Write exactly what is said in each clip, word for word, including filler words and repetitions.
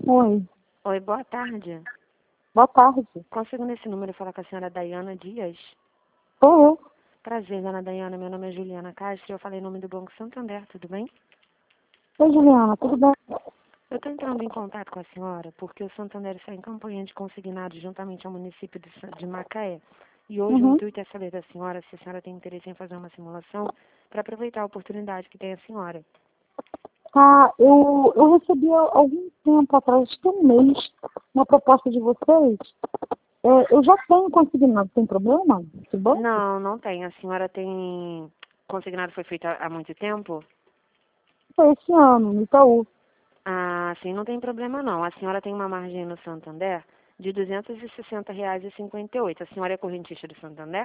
Oi, Oi, boa tarde. boa tarde. Consigo nesse número falar com a senhora Dayana Dias? Sou eu. Prazer, dona Dayana. Meu nome é Juliana Castro e eu falei em nome do Banco Santander, tudo bem? Oi, Juliana, tudo bem? Eu estou entrando em contato com a senhora porque o Santander está em campanha de consignado juntamente ao município de Sa- de Macaé. E hoje o Uhum. intuito é saber da senhora se a senhora tem interesse em fazer uma simulação para aproveitar a oportunidade que tem a senhora. Ah, eu, eu recebi há algum tempo atrás, acho que um mês, uma proposta de vocês. É, eu já tenho consignado, tem problema? Que bom? Não, não tem. A senhora tem... Consignado foi feito há há muito tempo? Foi esse ano, no Itaú. Ah, sim, não tem problema não. A senhora tem uma margem no Santander de duzentos e sessenta reais e cinquenta e oito. A senhora é correntista do Santander?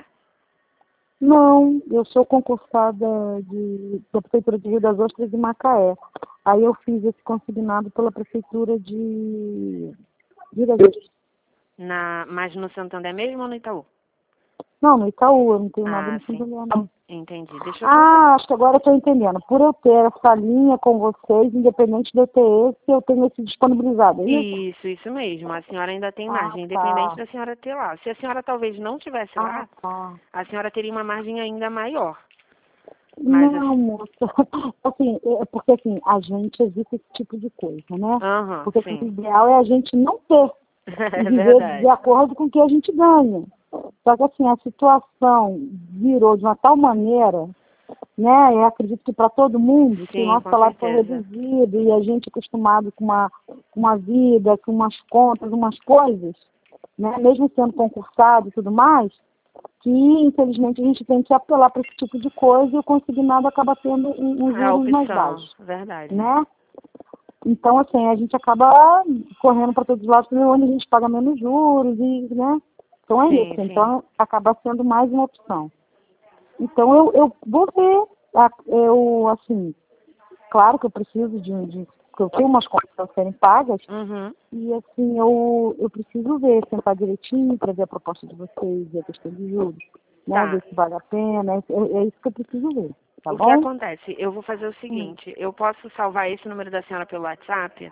Não, eu sou concursada de, da Prefeitura de Rio das Ostras de Macaé. Aí eu fiz esse consignado pela Prefeitura de Rio das Ostras. Na, mas no Santander mesmo ou no Itaú? Não, no Itaú, eu não tenho nada Ah, no sim. Santander, não. Entendi. Deixa eu fazer. Ah, acho que agora eu estou entendendo. Por eu ter essa linha com vocês, independente de eu ter esse, eu tenho esse disponibilizado, é isso? Isso, isso mesmo. A senhora ainda tem Ah, margem, independente tá. da senhora ter lá. Se a senhora talvez não tivesse Ah, lá, tá. a senhora teria uma margem ainda maior. Mas, Não, assim, moça. Assim, é porque assim, a gente evita esse tipo de coisa, né? aham, Porque assim, o sim. ideal é a gente não ter e É viver de verdade. acordo com o que a gente ganha. Só que assim, a situação virou de uma tal maneira, né? Eu acredito que para todo mundo, que o Sim, nosso com salário foi certeza. reduzido e a gente acostumado com uma, com uma vida, com umas contas, umas coisas, né? Mesmo sendo concursado e tudo mais, que infelizmente a gente tem que apelar para esse tipo de coisa e o consignado acaba tendo um, um É a juros mais opção, baixos, verdade. né? Então, assim, a gente acaba correndo para todos os lados, onde a gente paga menos juros e, né? Então é Sim, isso. sim. Então acaba sendo mais uma opção. Então eu, eu vou ver, a- eu, assim, claro que eu preciso de, de que eu tenho umas contas para serem pagas, Uhum. e assim, eu, eu preciso ver, sentar direitinho para ver a proposta de vocês, ver a questão de juros, né? Ver Tá. se vale a pena, é, é isso que eu preciso ver, tá O que bom? acontece? Eu vou fazer o Hum. seguinte, eu posso salvar esse número da senhora pelo WhatsApp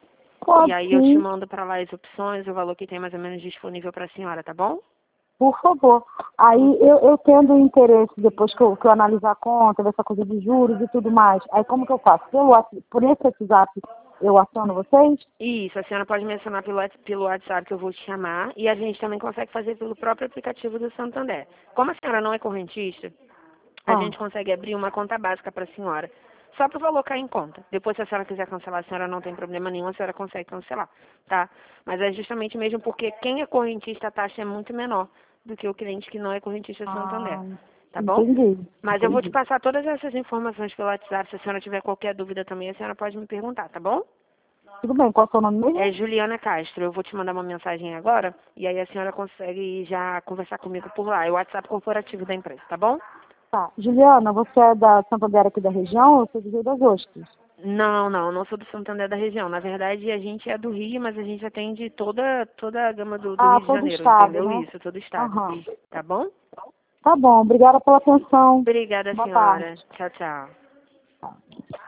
e Pode aí eu te sim, mando para lá as opções, o valor que tem mais ou menos disponível para a senhora, tá bom? por favor. Aí eu, eu tendo interesse, depois que eu, que eu analisar a conta, dessa coisa de juros e tudo mais, aí como que eu faço? Pelo, Whats- por esse WhatsApp eu aciono vocês? Isso, a senhora pode mencionar pelo, Whats- pelo WhatsApp que eu vou te chamar e a gente também consegue fazer pelo próprio aplicativo do Santander. Como a senhora não é correntista, a Ah, gente consegue abrir uma conta básica para a senhora, só para o valor cair em conta. Depois, se a senhora quiser cancelar, a senhora não tem problema nenhum, a senhora consegue cancelar, tá? Mas é justamente mesmo porque quem é correntista, a taxa é muito menor do que o cliente que não é correntista Santander, ah, tá bom? entendi, Mas eu vou te entendi. passar todas essas informações pelo WhatsApp. Se a senhora tiver qualquer dúvida também, a senhora pode me perguntar, tá bom? Tudo bem, qual é o seu nome É mesmo? Juliana Castro. Eu vou te mandar uma mensagem agora e aí a senhora consegue já conversar comigo por lá. É o WhatsApp corporativo da empresa, tá bom? Tá. Juliana, você é da Santander aqui da região ou você é do Rio das Ostras? Não, não, não sou do Santander da região. Na verdade, a gente é do Rio, mas a gente atende toda, toda a gama do, do Ah, Rio de todo o Janeiro, estado, entendeu? né? Isso, todo o estado. Aham. Tá bom? Tá bom, obrigada pela atenção. Obrigada, Boa tarde. senhora. Tchau, tchau.